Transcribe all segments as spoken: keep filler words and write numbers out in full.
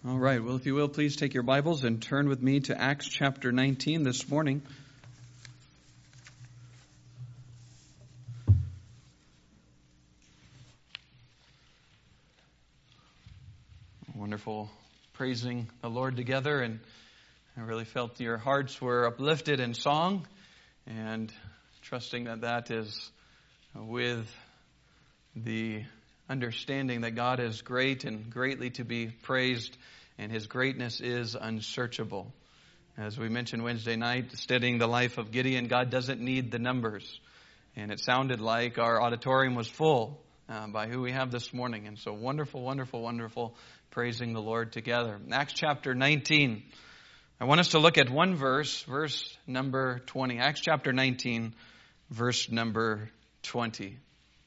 All right. Well, if you will, please take your Bibles and turn with me to Acts chapter nineteen this morning. Wonderful praising the Lord together, and I really felt your hearts were uplifted in song, and trusting that that is with the understanding that God is great and greatly to be praised, and His greatness is unsearchable. As we mentioned Wednesday night, studying the life of Gideon, God doesn't need the numbers. And it sounded like our auditorium was full uh, by who we have this morning. And so wonderful, wonderful, wonderful praising the Lord together. Acts chapter nineteen. I want us to look at one verse, verse number twenty. Acts chapter nineteen, verse number twenty.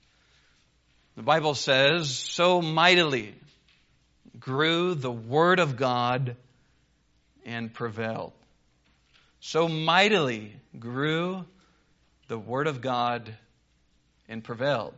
The Bible says, "So mightily grew the word of God and prevailed." So mightily grew the word of God and prevailed.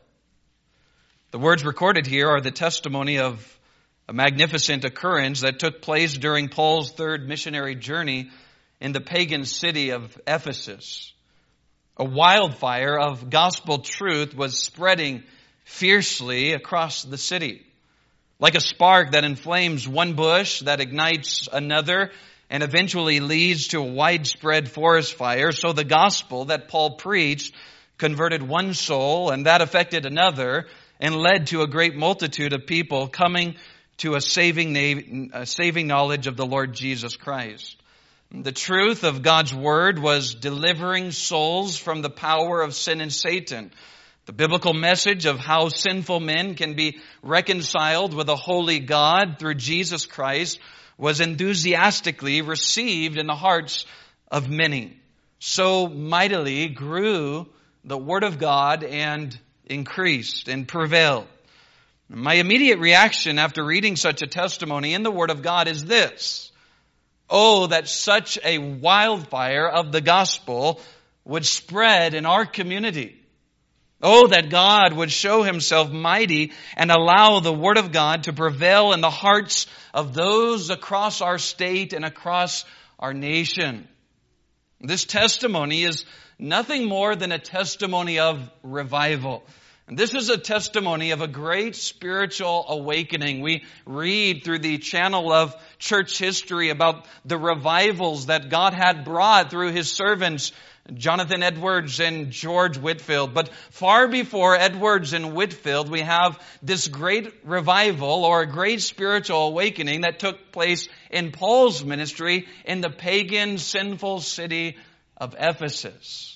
The words recorded here are the testimony of a magnificent occurrence that took place during Paul's third missionary journey in the pagan city of Ephesus. A wildfire of gospel truth was spreading fiercely across the city. Like a spark that inflames one bush, that ignites another, and eventually leads to a widespread forest fire, so the gospel that Paul preached converted one soul, and that affected another, and led to a great multitude of people coming to a saving, na- a saving knowledge of the Lord Jesus Christ. The truth of God's word was delivering souls from the power of sin and Satan. The biblical message of how sinful men can be reconciled with a holy God through Jesus Christ was enthusiastically received in the hearts of many. So mightily grew the word of God and increased and prevailed. My immediate reaction after reading such a testimony in the word of God is this: oh, that such a wildfire of the gospel would spread in our community. Oh, that God would show Himself mighty and allow the Word of God to prevail in the hearts of those across our state and across our nation. This testimony is nothing more than a testimony of revival. And this is a testimony of a great spiritual awakening. We read through the channel of church history about the revivals that God had brought through His servants, Jonathan Edwards and George Whitefield. But far before Edwards and Whitefield, we have this great revival or a great spiritual awakening that took place in Paul's ministry in the pagan, sinful city of Ephesus.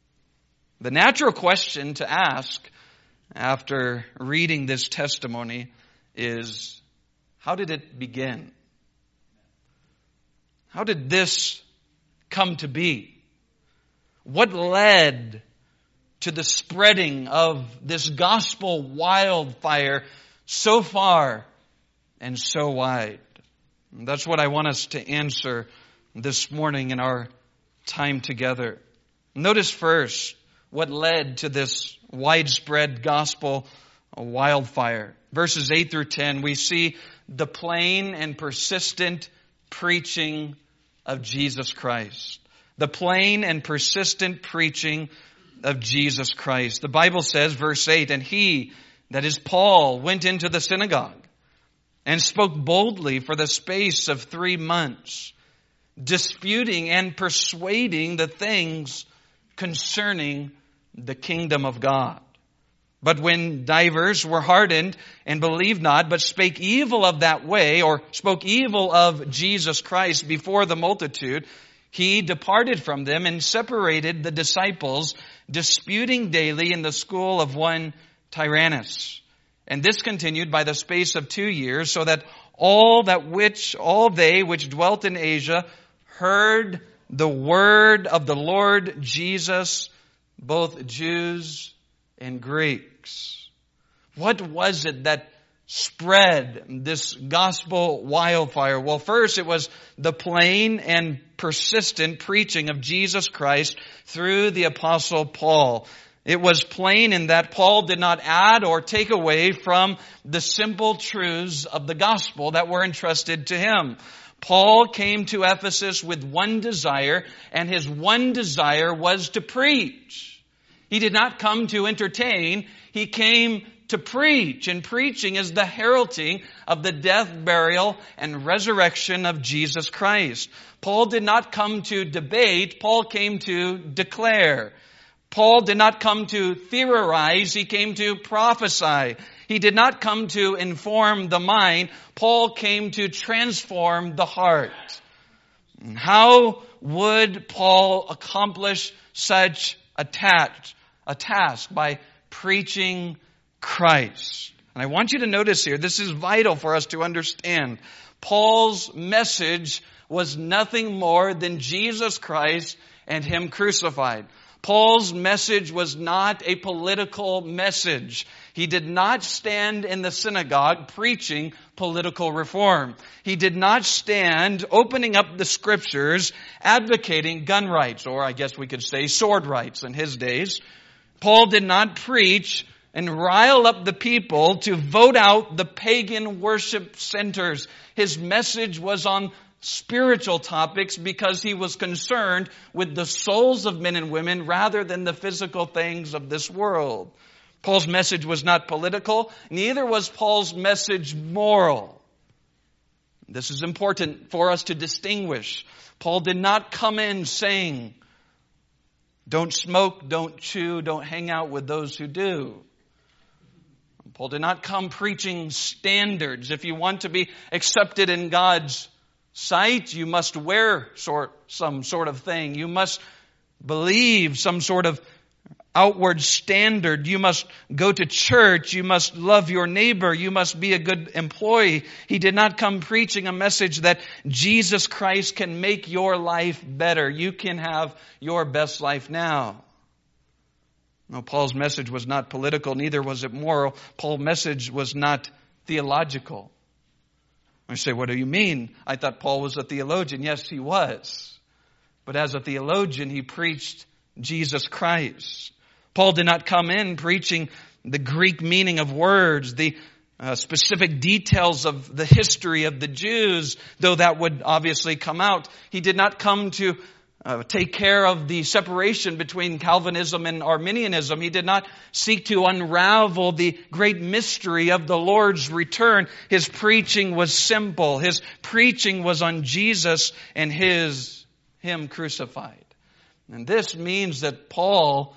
The natural question to ask after reading this testimony is, how did it begin? How did this come to be? What led to the spreading of this gospel wildfire so far and so wide? And that's what I want us to answer this morning in our time together. Notice first what led to this widespread gospel wildfire. Verses eight through ten, we see the plain and persistent preaching of Jesus Christ. The plain and persistent preaching of Jesus Christ. The Bible says, verse eight, "And he," that is Paul, "went into the synagogue and spoke boldly for the space of three months, disputing and persuading the things concerning the kingdom of God. But when divers were hardened and believed not, but spake evil of that way," or spoke evil of Jesus Christ before the multitude, "he departed from them and separated the disciples, disputing daily in the school of one Tyrannus. And this continued by the space of two years, so that all that which all they which dwelt in Asia heard the word of the Lord Jesus, both Jews and Greeks." What was it that spread this gospel wildfire? Well, first it was the plain and persistent preaching of Jesus Christ through the Apostle Paul. It was plain in that Paul did not add or take away from the simple truths of the gospel that were entrusted to him. Paul came to Ephesus with one desire, and his one desire was to preach. He did not come to entertain, he came to preach. And preaching is the heralding of the death, burial, and resurrection of Jesus Christ. Paul did not come to debate, Paul came to declare. Paul did not come to theorize, he came to prophesy. He did not come to inform the mind, Paul came to transform the heart. How would Paul accomplish such a task? A task by preaching Christ. And I want you to notice here, this is vital for us to understand. Paul's message was nothing more than Jesus Christ and Him crucified. Paul's message was not a political message. He did not stand in the synagogue preaching political reform. He did not stand opening up the scriptures advocating gun rights, or I guess we could say sword rights in his days. Paul did not preach and rile up the people to vote out the pagan worship centers. His message was on spiritual topics because he was concerned with the souls of men and women rather than the physical things of this world. Paul's message was not political, neither was Paul's message moral. This is important for us to distinguish. Paul did not come in saying, don't smoke, don't chew, don't hang out with those who do. Paul did not come preaching standards. If you want to be accepted in God's sight, you must wear sort, some sort of thing. You must believe some sort of outward standard. You must go to church. You must love your neighbor. You must be a good employee. He did not come preaching a message that Jesus Christ can make your life better. You can have your best life now. No, Paul's message was not political, neither was it moral. Paul's message was not theological. I say, what do you mean? I thought Paul was a theologian. Yes, he was. But as a theologian, he preached Jesus Christ. Paul did not come in preaching the Greek meaning of words, the uh, specific details of the history of the Jews, though that would obviously come out. He did not come to uh, take care of the separation between Calvinism and Arminianism. He did not seek to unravel the great mystery of the Lord's return. His preaching was simple. His preaching was on Jesus and his Him crucified. And this means that Paul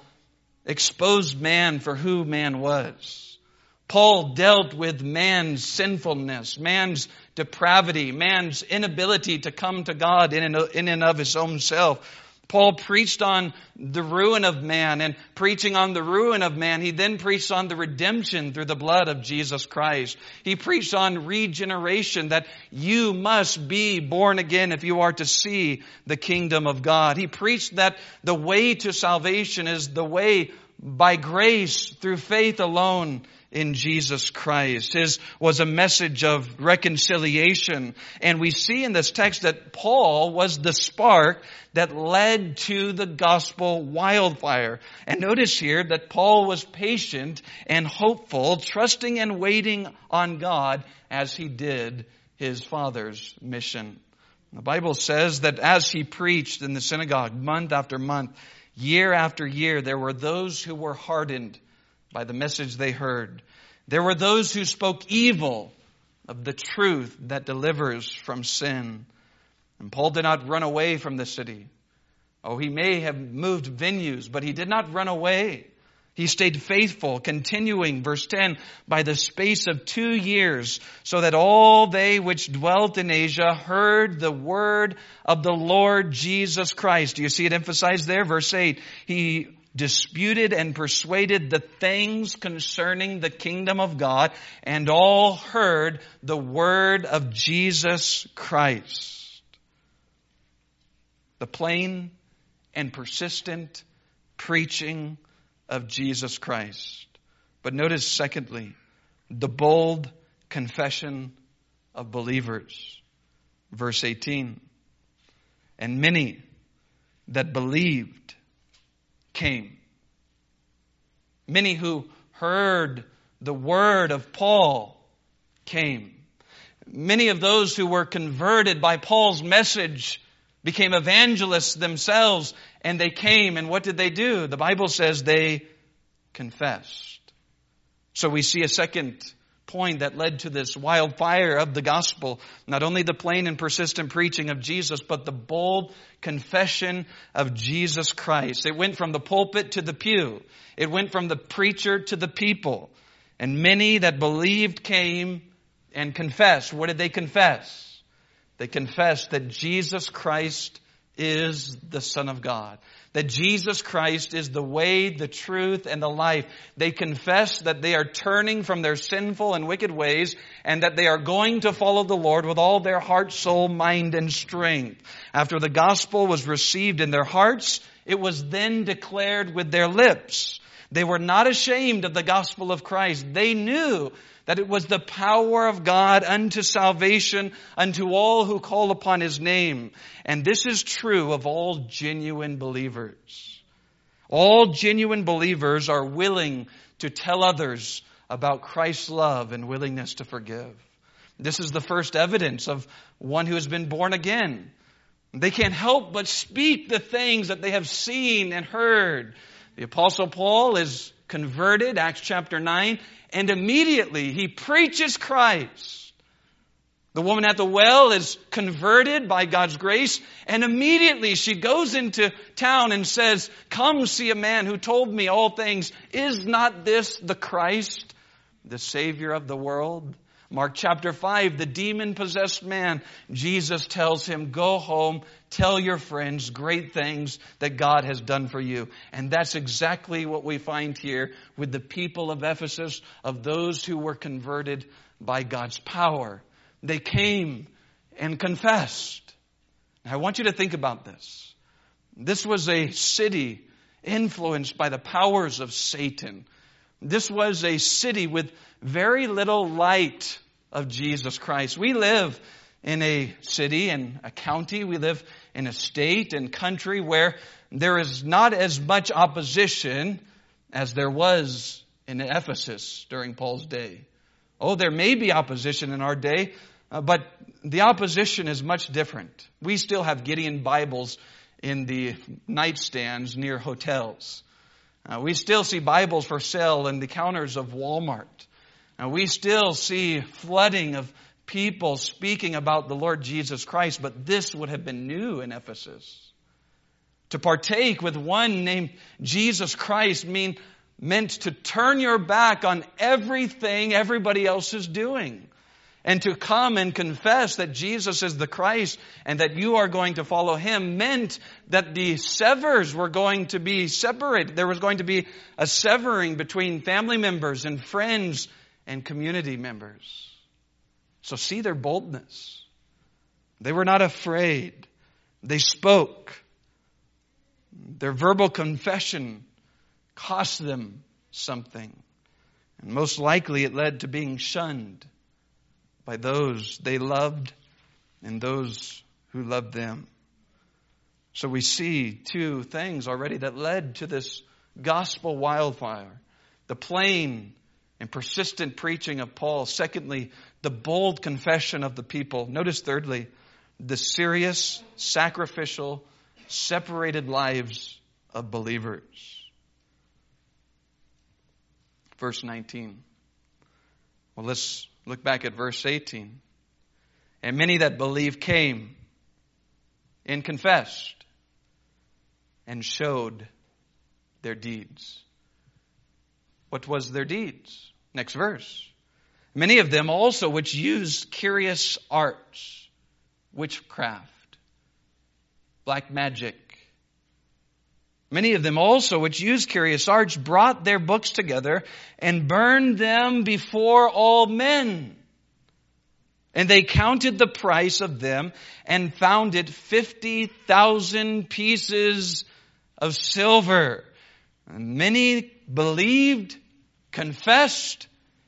exposed man for who man was. Paul dealt with man's sinfulness, man's depravity, man's inability to come to God in and of his own self. Paul preached on the ruin of man, and preaching on the ruin of man, he then preached on the redemption through the blood of Jesus Christ. He preached on regeneration, that you must be born again if you are to see the kingdom of God. He preached that the way to salvation is the way by grace through faith alone in Jesus Christ. His was a message of reconciliation. And we see in this text that Paul was the spark that led to the gospel wildfire. And notice here that Paul was patient and hopeful, trusting and waiting on God as he did his Father's mission. The Bible says that as he preached in the synagogue month after month, year after year, there were those who were hardened by the message they heard. There were those who spoke evil of the truth that delivers from sin. And Paul did not run away from the city. Oh, he may have moved venues, but he did not run away. He stayed faithful, continuing, verse ten, by the space of two years, so that all they which dwelt in Asia heard the word of the Lord Jesus Christ. Do you see it emphasized there? Verse eight, he disputed and persuaded the things concerning the kingdom of God, and all heard the word of Jesus Christ. The plain and persistent preaching of Jesus Christ. But notice, secondly, the bold confession of believers. Verse eighteen, and many that believed came Many who heard the word of Paul came. Many of those who were converted by Paul's message became evangelists themselves, and they came, and what did they do? The Bible says they confessed. So we see a second point that led to this wildfire of the gospel. Not only the plain and persistent preaching of Jesus, but the bold confession of Jesus Christ. It went from the pulpit to the pew. It went from the preacher to the people. And many that believed came and confessed. What did they confess? They confessed that Jesus Christ is the Son of God. That Jesus Christ is the way, the truth, and the life. They confess that they are turning from their sinful and wicked ways and that they are going to follow the Lord with all their heart, soul, mind, and strength. After the gospel was received in their hearts, it was then declared with their lips. They were not ashamed of the gospel of Christ. They knew that it was the power of God unto salvation unto all who call upon His name. And this is true of all genuine believers. All genuine believers are willing to tell others about Christ's love and willingness to forgive. This is the first evidence of one who has been born again. They can't help but speak the things that they have seen and heard. The Apostle Paul is converted, Acts chapter nine, and immediately he preaches Christ. The woman at the well is converted by God's grace, and immediately she goes into town and says, "Come see a man who told me all things. Is not this the Christ, the Savior of the world?" Mark chapter five, the demon-possessed man, Jesus tells him, "Go home, tell your friends great things that God has done for you." And that's exactly what we find here with the people of Ephesus, of those who were converted by God's power. They came and confessed. Now, I want you to think about this. This was a city influenced by the powers of Satan. This was a city with very little light of Jesus Christ. We live in a city and a county. We live in a state and country where there is not as much opposition as there was in Ephesus during Paul's day. Oh, there may be opposition in our day, uh, but the opposition is much different. We still have Gideon Bibles in the nightstands near hotels. Uh, we still see Bibles for sale in the counters of Walmart. Uh, we still see flooding of people speaking about the Lord Jesus Christ, but this would have been new in Ephesus. To partake with one named Jesus Christ mean, meant to turn your back on everything everybody else is doing. And to come and confess that Jesus is the Christ and that you are going to follow Him meant that the severs were going to be separated. There was going to be a severing between family members and friends and community members. So see their boldness. They were not afraid. They spoke. Their verbal confession cost them something. And most likely it led to being shunned by those they loved and those who loved them. So we see two things already that led to this gospel wildfire. The plain and persistent preaching of Paul. Secondly, the bold confession of the people. Notice thirdly, the serious, sacrificial, separated lives of believers. Verse nineteen. Well, let's look back at verse eighteen. And many that believed came and confessed and showed their deeds. What was their deeds? Next verse. Many of them also which used curious arts, witchcraft, black magic. Many of them also which used curious arts brought their books together and burned them before all men. And they counted the price of them and found it fifty thousand pieces of silver. And many believed, confessed,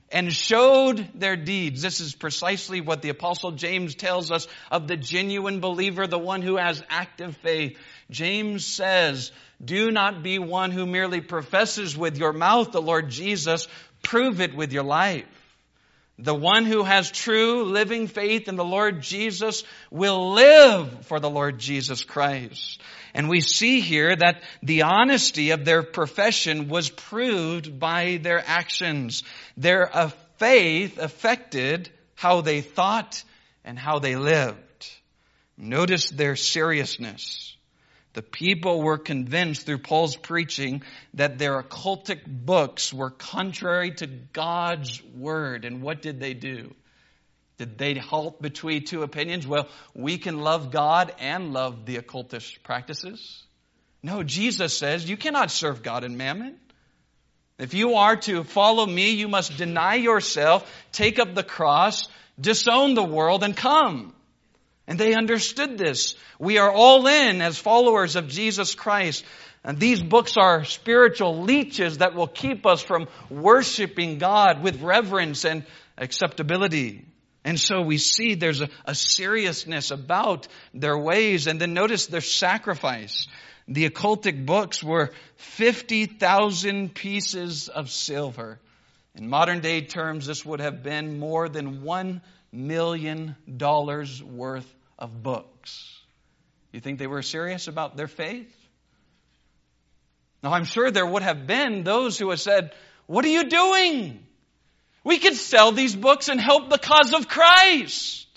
and showed their deeds. This is precisely what the Apostle James tells us of the genuine believer, the one who has active faith. James says, do not be one who merely professes with your mouth the Lord Jesus, prove it with your life. The one who has true living faith in the Lord Jesus will live for the Lord Jesus Christ. And we see here that the honesty of their profession was proved by their actions. Their uh, faith affected how they thought and how they lived. Notice their seriousness. The people were convinced through Paul's preaching that their occultic books were contrary to God's word. And what did they do? Did they halt between two opinions? Well, we can love God and love the occultist practices. No, Jesus says you cannot serve God and mammon. If you are to follow me, you must deny yourself, take up the cross, disown the world, and come. And they understood this. We are all in as followers of Jesus Christ. And these books are spiritual leeches that will keep us from worshiping God with reverence and acceptability. And so we see there's a, a seriousness about their ways. And then notice their sacrifice. The occultic books were fifty thousand pieces of silver. In modern day terms, this would have been more than one million dollars worth of books. You think they were serious about their faith? Now, I'm sure there would have been those who had said, what are you doing? We could sell these books and help the cause of Christ.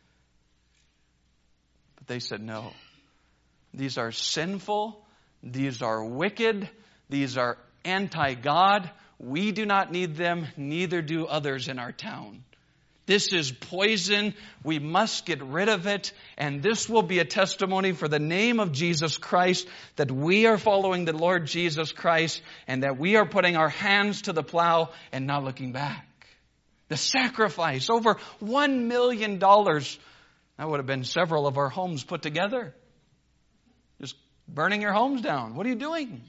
But they said, no. These are sinful. These are wicked. These are anti-God. We do not need them. Neither do others in our town. This is poison. We must get rid of it. And this will be a testimony for the name of Jesus Christ that we are following the Lord Jesus Christ and that we are putting our hands to the plow and not looking back. The sacrifice, over one million dollars. That would have been several of our homes put together. Just burning your homes down. What are you doing?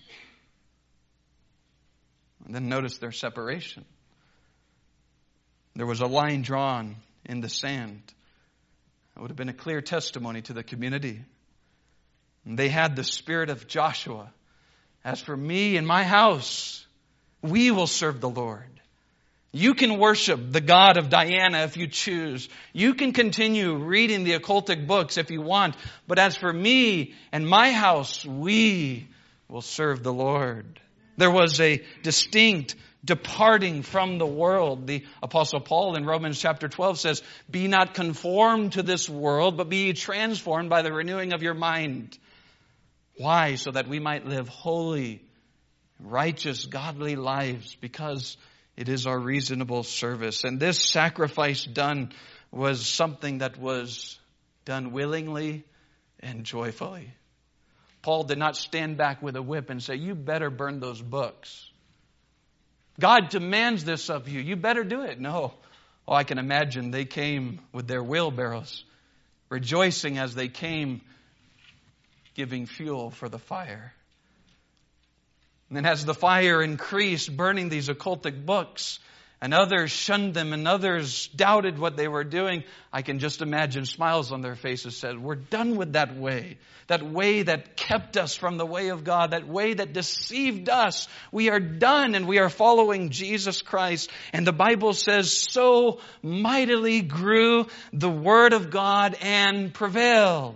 And then notice their separation. There was a line drawn in the sand. It would have been a clear testimony to the community. And they had the spirit of Joshua. As for me and my house, we will serve the Lord. You can worship the God of Diana if you choose. You can continue reading the occultic books if you want. But as for me and my house, we will serve the Lord. There was a distinct departing from the world. The Apostle Paul in Romans chapter twelve says, be not conformed to this world, but be transformed by the renewing of your mind. Why? So that we might live holy, righteous, godly lives, because it is our reasonable service. And this sacrifice done was something that was done willingly and joyfully. Paul did not stand back with a whip and say, you better burn those books. God demands this of you. You better do it. No. Oh, I can imagine they came with their wheelbarrows, rejoicing as they came, giving fuel for the fire. And then as the fire increased, burning these occultic books, and others shunned them, and others doubted what they were doing, I can just imagine smiles on their faces said, we're done with that way. That way that kept us from the way of God. That way that deceived us. We are done and we are following Jesus Christ. And the Bible says, so mightily grew the word of God and prevailed.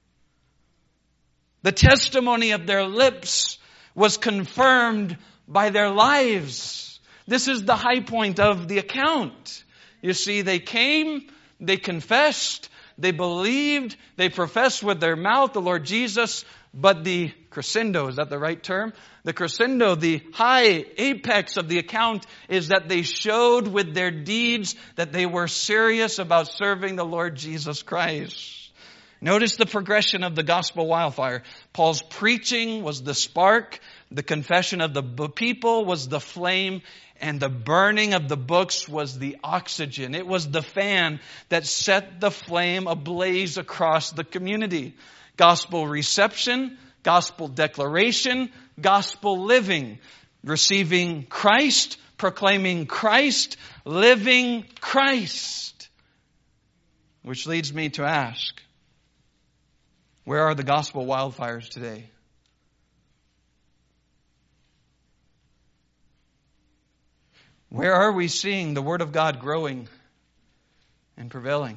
The testimony of their lips was confirmed by their lives. This is the high point of the account. You see, they came, they confessed, they believed, they professed with their mouth the Lord Jesus, but the crescendo, is that the right term? The crescendo, the high apex of the account is that they showed with their deeds that they were serious about serving the Lord Jesus Christ. Notice the progression of the gospel wildfire. Paul's preaching was the spark. The confession of the people was the flame. And the burning of the books was the oxygen. It was the fan that set the flame ablaze across the community. Gospel reception, gospel declaration, gospel living. Receiving Christ, proclaiming Christ, living Christ. Which leads me to ask, where are the gospel wildfires today? Where are we seeing the Word of God growing and prevailing?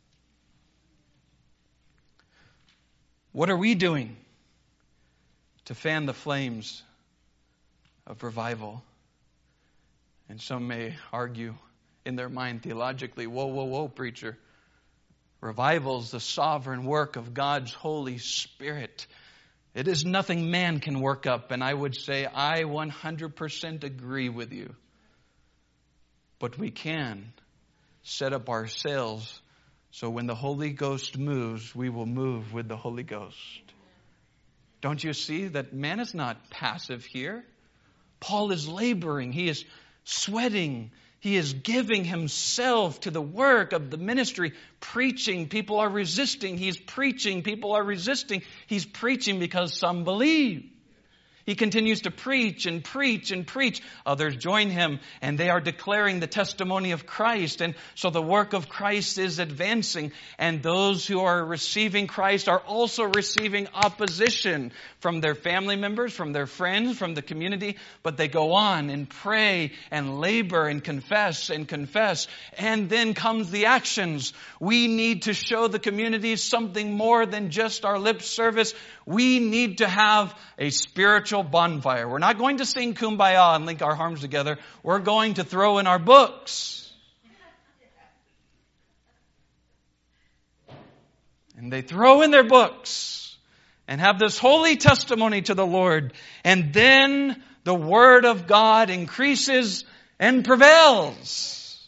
What are we doing to fan the flames of revival? And some may argue in their mind theologically, whoa, whoa, whoa, preacher. Revival is the sovereign work of God's Holy Spirit. It is nothing man can work up. And I would say I one hundred percent agree with you. But we can set up our sails so when the Holy Ghost moves, we will move with the Holy Ghost. Don't you see that man is not passive here? Paul is laboring. He is sweating. He is giving himself to the work of the ministry, preaching. People are resisting. He's preaching. People are resisting. He's preaching because some believe. He continues to preach and preach and preach. Others join him and they are declaring the testimony of Christ. And so the work of Christ is advancing. And those who are receiving Christ are also receiving opposition from their family members, from their friends, from the community. But they go on and pray and labor and confess and confess. And then comes the actions. We need to show the community something more than just our lip service. We need to have a spiritual bonfire. We're not going to sing Kumbaya and link our arms together. We're going to throw in our books. And they throw in their books and have this holy testimony to the Lord. And then the Word of God increases and prevails.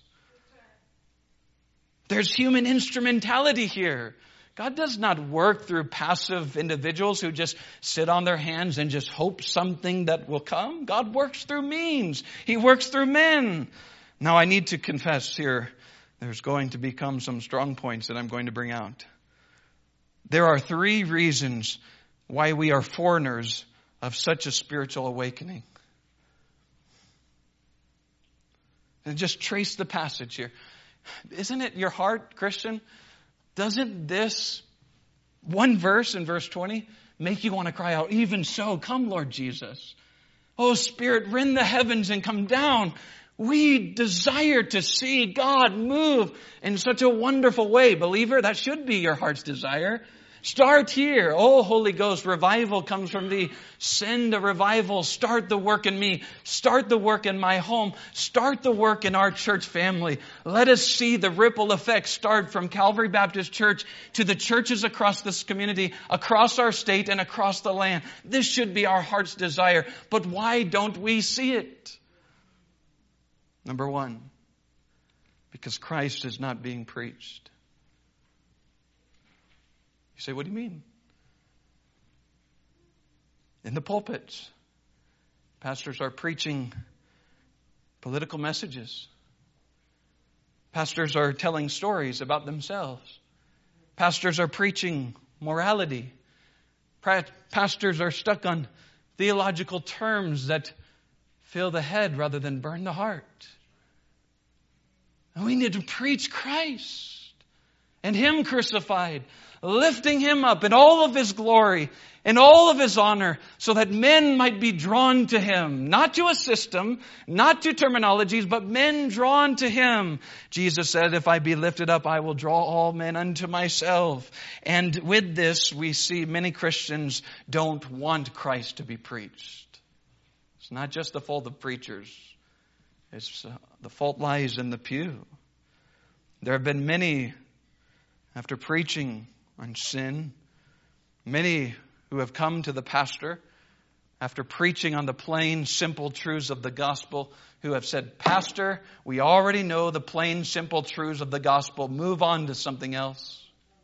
There's human instrumentality here. God does not work through passive individuals who just sit on their hands and just hope something that will come. God works through means. He works through men. Now I need to confess here, there's going to become some strong points that I'm going to bring out. There are three reasons why we are foreigners of such a spiritual awakening. And just trace the passage here. Isn't it your heart, Christian? Doesn't this one verse in verse twenty make you want to cry out, even so, come Lord Jesus. Oh Spirit, rend the heavens and come down. We desire to see God move in such a wonderful way. Believer, that should be your heart's desire. Start here. Oh, Holy Ghost, revival comes from thee. Send a revival. Start the work in me. Start the work in my home. Start the work in our church family. Let us see the ripple effect start from Calvary Baptist Church to the churches across this community, across our state, and across the land. This should be our heart's desire. But why don't we see it? Number one, because Christ is not being preached. You say, what do you mean? In the pulpits, pastors are preaching political messages. Pastors are telling stories about themselves. Pastors are preaching morality. Pastors are stuck on theological terms that fill the head rather than burn the heart. And we need to preach Christ and Him crucified, lifting Him up in all of His glory and all of His honor so that men might be drawn to Him. Not to a system, not to terminologies, but men drawn to Him. Jesus said, if I be lifted up, I will draw all men unto myself. And with this, we see many Christians don't want Christ to be preached. It's not just the fault of preachers. It's uh, the fault lies in the pew. There have been many, after preaching on sin, many who have come to the pastor after preaching on the plain, simple truths of the gospel, who have said, Pastor, we already know the plain, simple truths of the gospel. Move on to something else.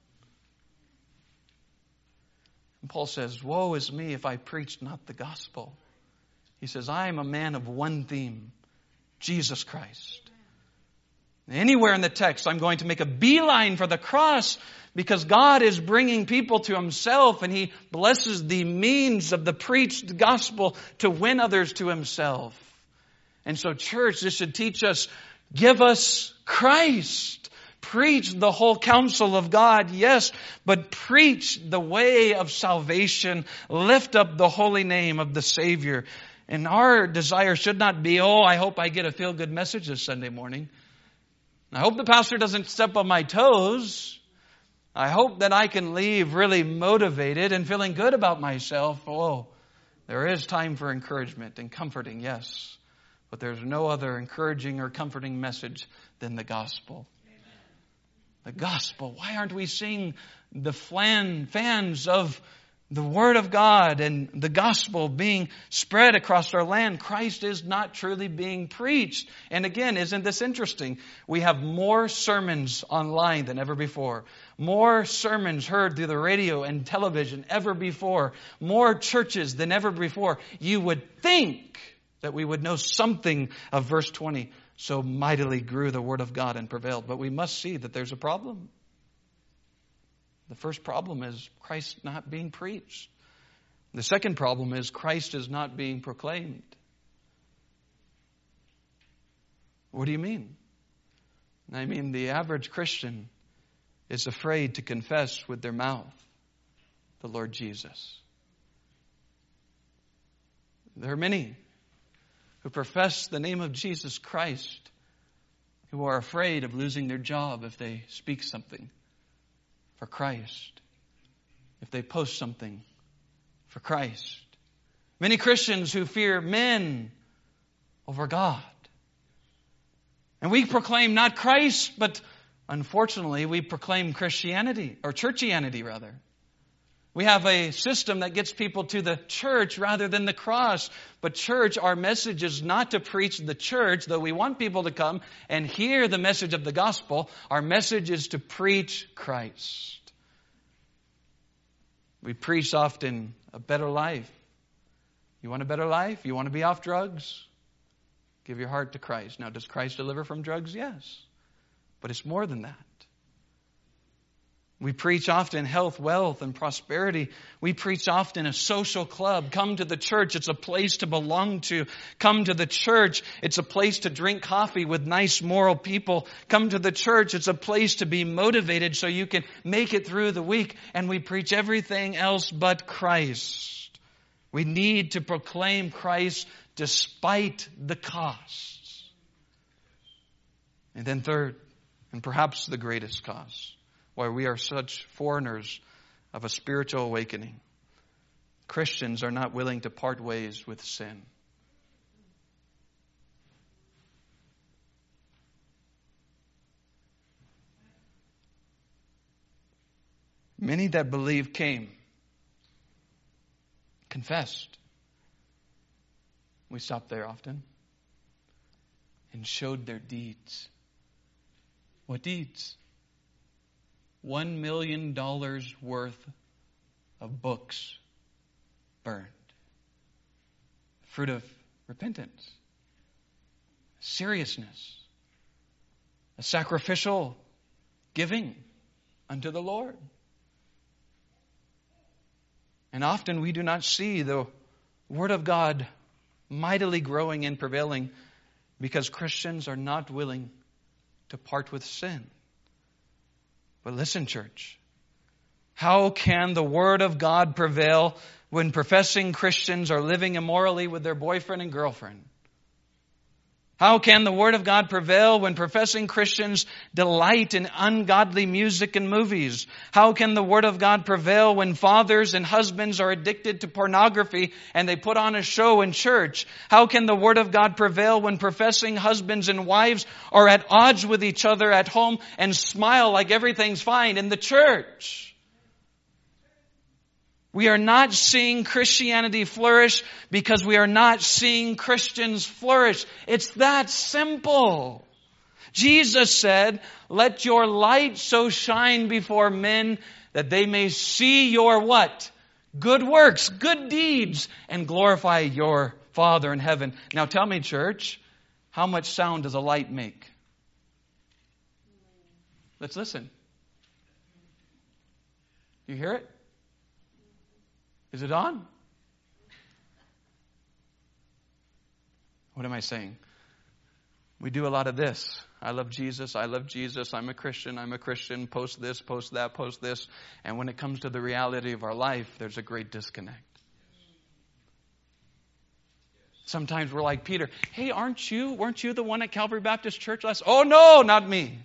And Paul says, woe is me if I preached not the gospel. He says, I am a man of one theme, Jesus Christ. Anywhere in the text, I'm going to make a beeline for the cross because God is bringing people to Himself and He blesses the means of the preached gospel to win others to Himself. And so, church, this should teach us, give us Christ. Preach the whole counsel of God, yes, but preach the way of salvation. Lift up the holy name of the Savior. And our desire should not be, oh, I hope I get a feel-good message this Sunday morning. I hope the pastor doesn't step on my toes. I hope that I can leave really motivated and feeling good about myself. Oh, there is time for encouragement and comforting, yes. But there's no other encouraging or comforting message than the gospel. The gospel. Why aren't we seeing the flan, fans of the Word of God and the gospel being spread across our land? Christ is not truly being preached. And again, isn't this interesting? We have more sermons online than ever before. More sermons heard through the radio and television ever before. More churches than ever before. You would think that we would know something of verse twenty. So mightily grew the word of God and prevailed. But we must see that there's a problem. The first problem is Christ not being preached. The second problem is Christ is not being proclaimed. What do you mean? I mean, the average Christian is afraid to confess with their mouth the Lord Jesus. There are many who profess the name of Jesus Christ, who are afraid of losing their job if they speak something for Christ, if they post something for Christ. Many Christians who fear men over God. And we proclaim not Christ, but unfortunately we proclaim Christianity, or churchianity rather. We have a system that gets people to the church rather than the cross. But church, our message is not to preach the church, though we want people to come and hear the message of the gospel. Our message is to preach Christ. We preach often a better life. You want a better life? You want to be off drugs? Give your heart to Christ. Now, does Christ deliver from drugs? Yes. But it's more than that. We preach often health, wealth, and prosperity. We preach often a social club. Come to the church. It's a place to belong to. Come to the church. It's a place to drink coffee with nice, moral people. Come to the church. It's a place to be motivated so you can make it through the week. And we preach everything else but Christ. We need to proclaim Christ despite the costs. And then third, and perhaps the greatest cost, why we are such foreigners of a spiritual awakening. Christians are not willing to part ways with sin. Many that believe came, confessed. We stop there often. And showed their deeds. What deeds? One million dollars worth of books burned. Fruit of repentance. Seriousness. A sacrificial giving unto the Lord. And often we do not see the Word of God mightily growing and prevailing because Christians are not willing to part with sin. But listen, church, how can the Word of God prevail when professing Christians are living immorally with their boyfriend and girlfriend? How can the Word of God prevail when professing Christians delight in ungodly music and movies? How can the Word of God prevail when fathers and husbands are addicted to pornography and they put on a show in church? How can the Word of God prevail when professing husbands and wives are at odds with each other at home and smile like everything's fine in the church? We are not seeing Christianity flourish because we are not seeing Christians flourish. It's that simple. Jesus said, "Let your light so shine before men that they may see your" what? Good works, good deeds, and glorify your Father in heaven. Now tell me, church, how much sound does a light make? Let's listen. You hear it? Is it on? What am I saying? We do a lot of this. I love Jesus. I love Jesus. I'm a Christian. I'm a Christian. Post this, post that, post this. And when it comes to the reality of our life, there's a great disconnect. Sometimes we're like Peter. Hey, aren't you, weren't you the one at Calvary Baptist Church last? Oh, no, not me.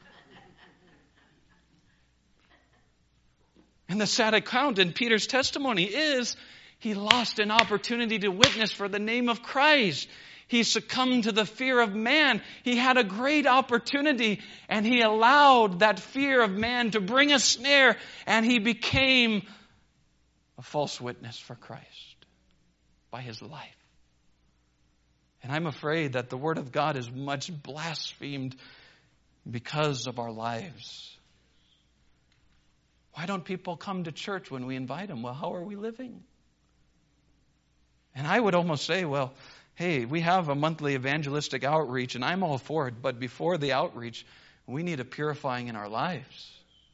And the sad account in Peter's testimony is he lost an opportunity to witness for the name of Christ. He succumbed to the fear of man. He had a great opportunity, and he allowed that fear of man to bring a snare, and he became a false witness for Christ by his life. And I'm afraid that the Word of God is much blasphemed because of our lives. Why don't people come to church when we invite them? Well, how are we living? And I would almost say, well, hey, we have a monthly evangelistic outreach, and I'm all for it. But before the outreach, we need a purifying in our lives.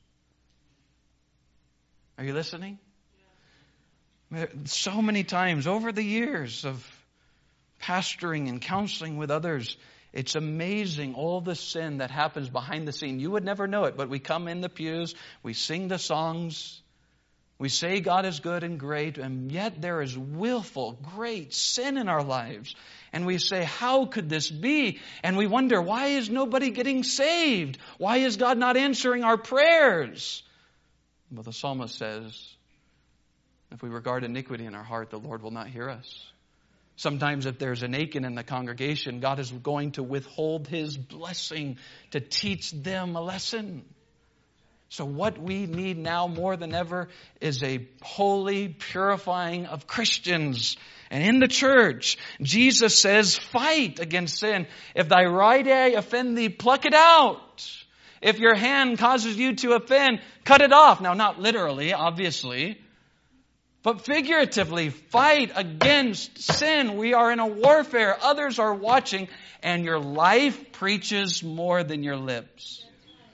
Are you listening? Yeah. So many times over the years of pastoring and counseling with others, it's amazing all the sin that happens behind the scene. You would never know it, but we come in the pews, we sing the songs, we say God is good and great, and yet there is willful, great sin in our lives. And we say, how could this be? And we wonder, why is nobody getting saved? Why is God not answering our prayers? Well, the psalmist says, if we regard iniquity in our heart, the Lord will not hear us. Sometimes if there's an Achan in the congregation, God is going to withhold His blessing to teach them a lesson. So what we need now more than ever is a holy purifying of Christians. And in the church, Jesus says, fight against sin. If thy right eye offend thee, pluck it out. If your hand causes you to offend, cut it off. Now, not literally, obviously, but figuratively, fight against sin. We are in a warfare. Others are watching, and your life preaches more than your lips.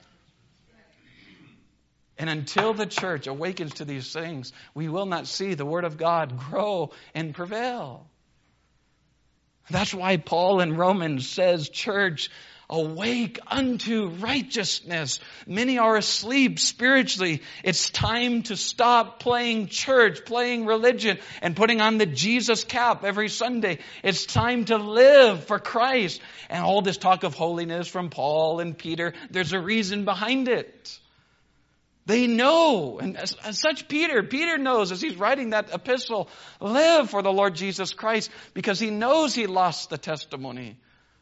And until the church awakens to these things, we will not see the Word of God grow and prevail. That's why Paul in Romans says, church, awake unto righteousness. Many are asleep spiritually. It's time to stop playing church, playing religion, and putting on the Jesus cap every Sunday. It's time to live for Christ. And all this talk of holiness from Paul and Peter, there's a reason behind it. They know, and as, as such Peter, Peter knows as he's writing that epistle, live for the Lord Jesus Christ, because he knows he lost the testimony.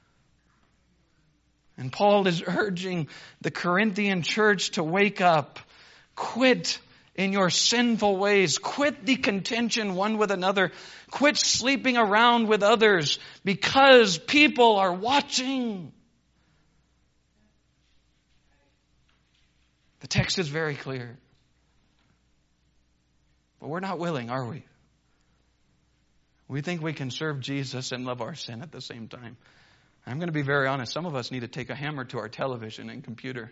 And Paul is urging the Corinthian church to wake up, quit in your sinful ways, quit the contention one with another, quit sleeping around with others, because people are watching. The text is very clear. But we're not willing, are we? We think we can serve Jesus and love our sin at the same time. I'm going to be very honest. Some of us need to take a hammer to our television and computer.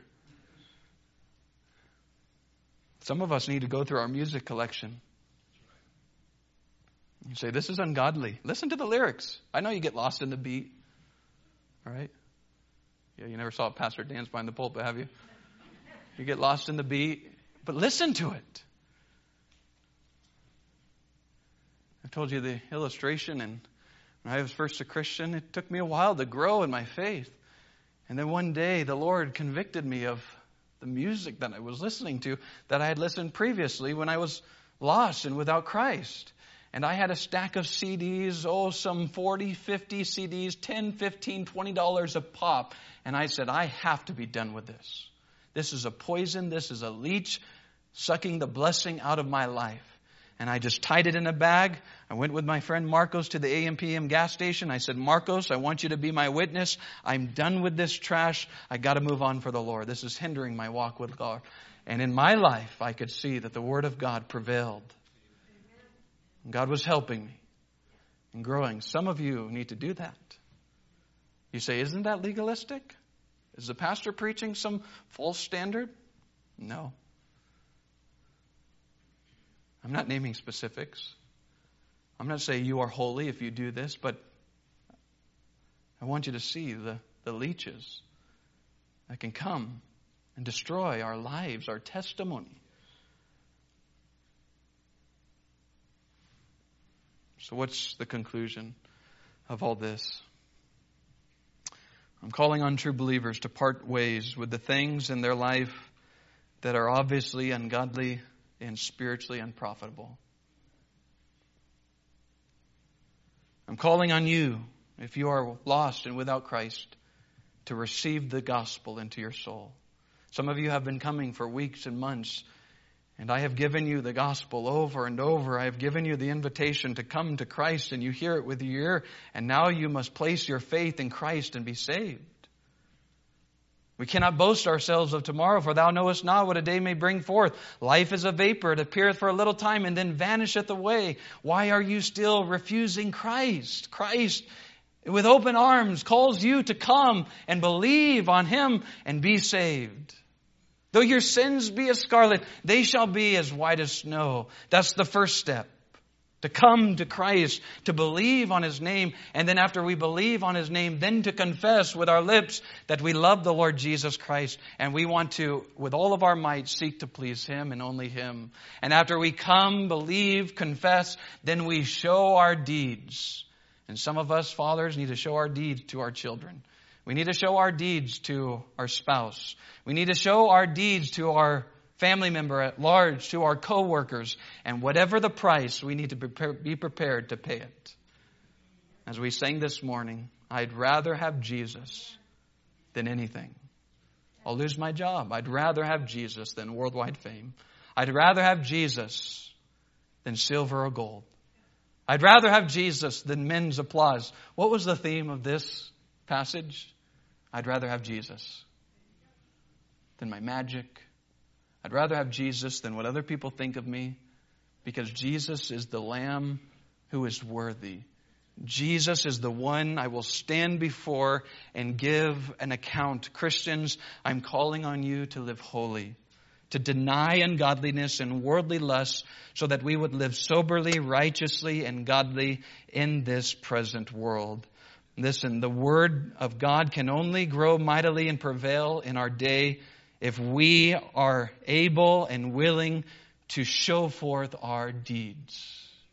Some of us need to go through our music collection. You say, this is ungodly. Listen to the lyrics. I know you get lost in the beat. All right? Yeah, you never saw a pastor dance behind the pulpit, have you? You get lost in the beat, but listen to it. I told you the illustration, and when I was first a Christian, it took me a while to grow in my faith. And then one day, the Lord convicted me of the music that I was listening to that I had listened previously when I was lost and without Christ. And I had a stack of C Ds, oh, some forty, fifty C Ds, ten, fifteen, twenty dollars a pop. And I said, I have to be done with this. This is a poison. This is a leech sucking the blessing out of my life. And I just tied it in a bag. I went with my friend Marcos to the A M P M gas station. I said, Marcos, I want you to be my witness. I'm done with this trash. I got to move on for the Lord. This is hindering my walk with God. And in my life, I could see that the Word of God prevailed. And God was helping me and growing. Some of you need to do that. You say, isn't that legalistic? Is the pastor preaching some false standard? No. I'm not naming specifics. I'm not saying you are holy if you do this, but I want you to see the the leeches that can come and destroy our lives, our testimony. So what's the conclusion of all this? I'm calling on true believers to part ways with the things in their life that are obviously ungodly and spiritually unprofitable. I'm calling on you, if you are lost and without Christ, to receive the gospel into your soul. Some of you have been coming for weeks and months, and I have given you the gospel over and over. I have given you the invitation to come to Christ, and you hear it with your ear, and now you must place your faith in Christ and be saved. We cannot boast ourselves of tomorrow, for thou knowest not what a day may bring forth. Life is a vapor, it appeareth for a little time, and then vanisheth away. Why are you still refusing Christ? Christ, with open arms, calls you to come and believe on Him and be saved. Though your sins be as scarlet, they shall be as white as snow. That's the first step. To come to Christ, to believe on His name, and then after we believe on His name, then to confess with our lips that we love the Lord Jesus Christ, and we want to, with all of our might, seek to please Him and only Him. And after we come, believe, confess, then we show our deeds. And some of us, fathers, need to show our deeds to our children. We need to show our deeds to our spouse. We need to show our deeds to our family member at large, to our co-workers, and whatever the price, we need to prepare, be prepared to pay it. As we sang this morning, I'd rather have Jesus than anything. I'll lose my job. I'd rather have Jesus than worldwide fame. I'd rather have Jesus than silver or gold. I'd rather have Jesus than men's applause. What was the theme of this passage? I'd rather have Jesus than my magic. I'd rather have Jesus than what other people think of me, because Jesus is the Lamb who is worthy. Jesus is the one I will stand before and give an account. Christians, I'm calling on you to live holy, to deny ungodliness and worldly lusts, so that we would live soberly, righteously, and godly in this present world. Listen, the Word of God can only grow mightily and prevail in our day if we are able and willing to show forth our deeds.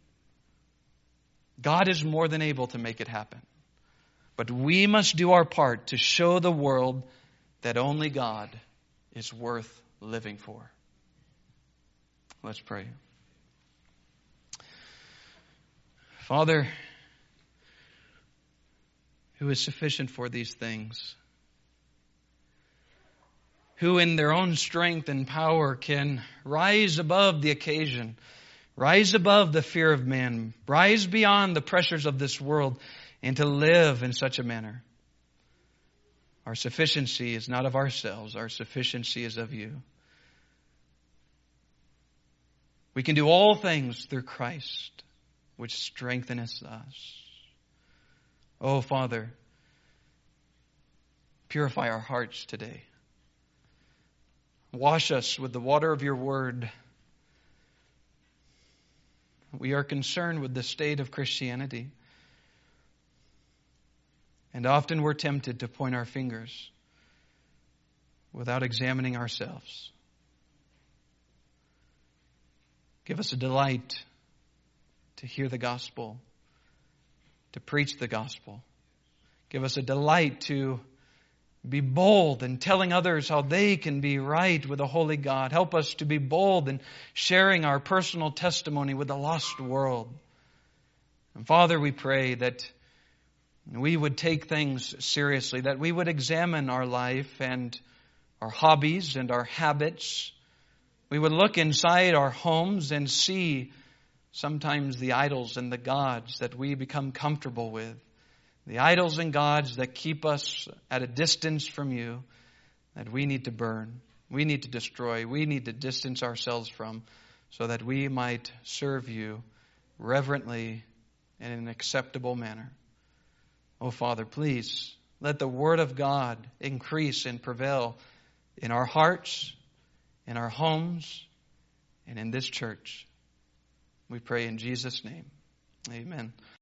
God is more than able to make it happen. But we must do our part to show the world that only God is worth living for. Let's pray. Father, who is sufficient for these things, who in their own strength and power can rise above the occasion, rise above the fear of man, rise beyond the pressures of this world, and to live in such a manner. Our sufficiency is not of ourselves. Our sufficiency is of you. We can do all things through Christ, which strengtheneth us. Oh, Father, purify our hearts today. Wash us with the water of your word. We are concerned with the state of Christianity. And often we're tempted to point our fingers without examining ourselves. Give us a delight to hear the gospel, to preach the gospel. Give us a delight to be bold in telling others how they can be right with a holy God. Help us to be bold in sharing our personal testimony with the lost world. And Father, we pray that we would take things seriously, that we would examine our life and our hobbies and our habits. We would look inside our homes and see sometimes the idols and the gods that we become comfortable with. The idols and gods that keep us at a distance from you, that we need to burn, we need to destroy, we need to distance ourselves from, so that we might serve you reverently and in an acceptable manner. Oh, Father, please let the Word of God increase and prevail in our hearts, in our homes, and in this church. We pray in Jesus' name. Amen.